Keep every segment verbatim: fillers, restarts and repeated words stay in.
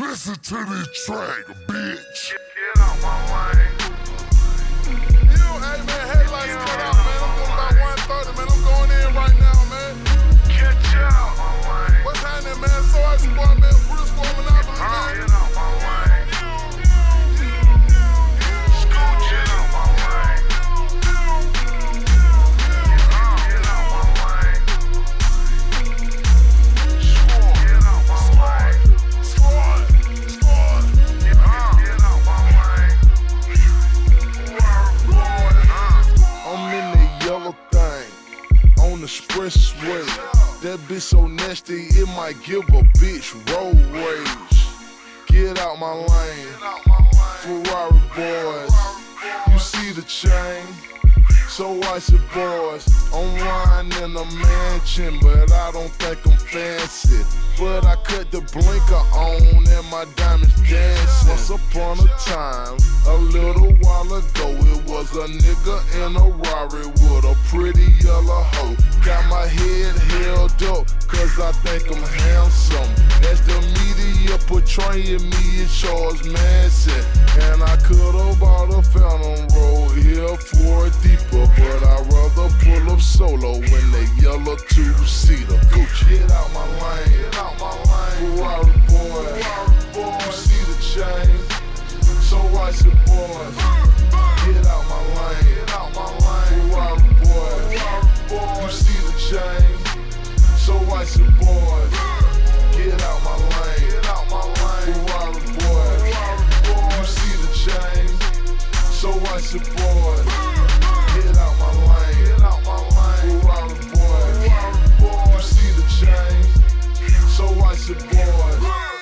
Listen to this track, bitch. Get out my lane. You, hey man, headlights cut out, man. I'm doing about one thirty, man. I'm going in right now, man. Get out my lane. What's happening, man? So I support, man. Bruce Gorman, I believe, man. Get out my lane. Scoot, get out my lane. Get out my lane. Score, get out my lane. Squad, squad. Get out my lane. I'm in the yellow thing on the expressway. That bitch so nasty, it might give a bitch road rage. Get out my lane, Ferrari boys. You see the chain, so icy boys. I'm riding in a mansion, but I don't think I'm fancy. But I cut the blinker on and my diamonds dancing. Once upon a time, a little while ago, it was a nigga in a Rari with a pretty yellow hoe. Got my head held up, cause I think I'm handsome. As the media portraying me as Charles Manson. And I could've bought a Phantom road here for a deeper, but I'd rather pull up solo in the yellow two-seater. Gucci, get out my lane, get out my lane. Ferrari boy, you see the chain, so icy boys. Get out my lane, get out my lane. Ferrari boy, you see the chain, so icy boys. Get out my lane, get out my lane. Ferrari boy, you see the chain, so icy boys. Get out my lane, get out my lane. Ferrari boy, you see the chain, so icy boys.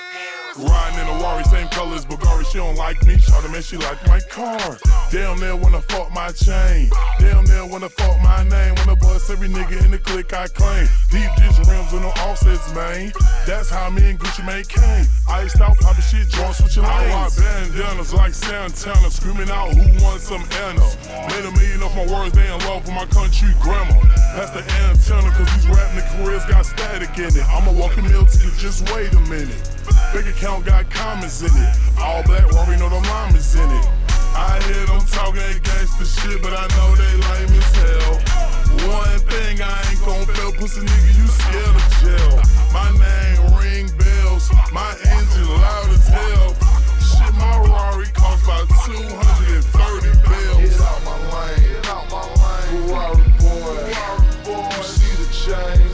Riding in a Rari, same colors, Bulgari, she don't like me. Shawty, man, she like my car. Damn near wanna fuck my chain. Damn near wanna fuck my name. Wanna bust every nigga in the clique I claim. Deep dish rims with no offsets, man. That's how me and Gucci Mane came. Iced out, poppin' shit, drunk, switching lanes. I rock bandanas like Santana, screaming out who wants some Anna. Made a million off my words, they in love with my country grammar. That's the antenna, cause these rap nigga careers got static in it. I'm a walking meal to you, just wait a minute. Big account got comments in it. All black, Rory know the llamas in it. I hear them talking gangsta shit, but I know they lame as hell. One thing I ain't gon' fail, pussy nigga, you scared of jail. My name ring bells, my engine loud as hell. Shit, my Rari cost about two hundred thirty bells. Get out my lane, get out my lane. Ferrari boy, you see the chain,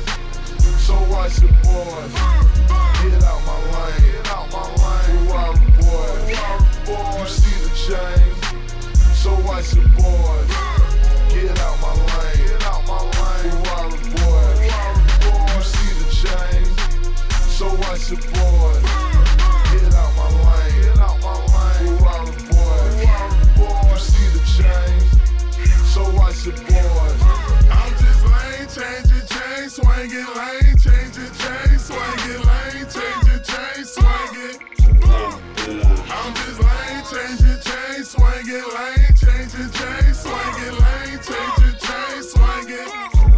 so icy boys. Get out my lane, get out my lane. Ferrari boy, you see the chain, so icy boys. Get out my lane, get out my lane. Ferrari boy, you see the chain, so icy boys. Get out my lane, get out my lane. Ferrari boy, you see the chain, so icy boys. I'm just lane changing, chain swinging, lane changing, chain swinging, lane changing, chain swinging. I'm just lane changing, chain swinging, lane changing, chain swinging, lane changing, chain swinging.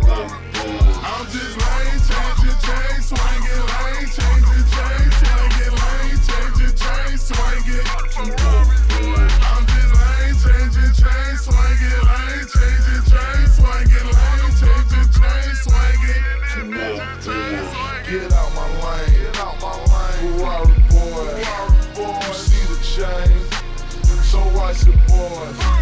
I'm just lane changing, chain swinging, lane changing, chain swinging, lane changing, chain swinging. I'm just lane changing, chain swinging, lane changing, chain swinging, lane changing, chain swinging. Get out my lane, get out my lane. Ferrari boy, you see the chain, so icy boys.